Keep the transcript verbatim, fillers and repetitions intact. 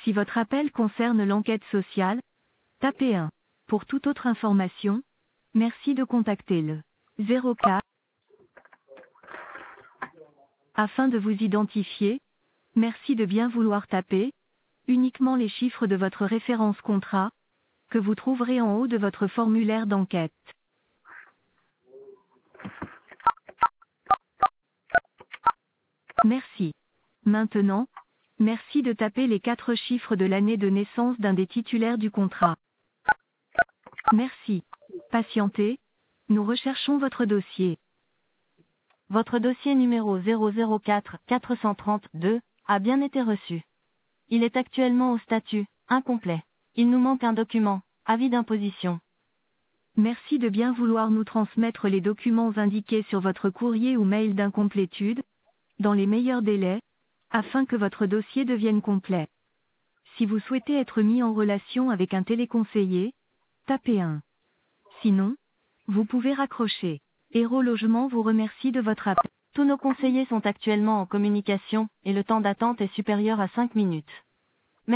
Si votre appel concerne l'enquête sociale, tapez un. Pour toute autre information, merci de contacter le zéro quatre. Afin de vous identifier, merci de bien vouloir taper uniquement les chiffres de votre référence contrat, que vous trouverez en haut de votre formulaire d'enquête. Merci. Maintenant, merci de taper les quatre chiffres de l'année de naissance d'un des titulaires du contrat. Merci. Patientez, nous recherchons votre dossier. Votre dossier numéro zéro zéro quatre quatre cent trente-deux a bien été reçu. Il est actuellement au statut incomplet. Il nous manque un document, avis d'imposition. Merci de bien vouloir nous transmettre les documents indiqués sur votre courrier ou mail d'incomplétude, dans les meilleurs délais, afin que votre dossier devienne complet. Si vous souhaitez être mis en relation avec un téléconseiller, tapez un. Sinon, vous pouvez raccrocher. Héros Logement vous remercie de votre appel. Tous nos conseillers sont actuellement en communication, et le temps d'attente est supérieur à cinq minutes.